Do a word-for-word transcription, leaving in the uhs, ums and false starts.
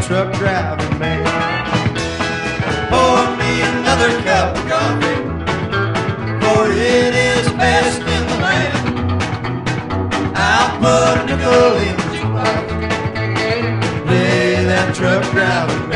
truck driving man. Pour me another cup of coffee, for it is best in the land. I'll put a nickel in his pocket, play that truck driving man.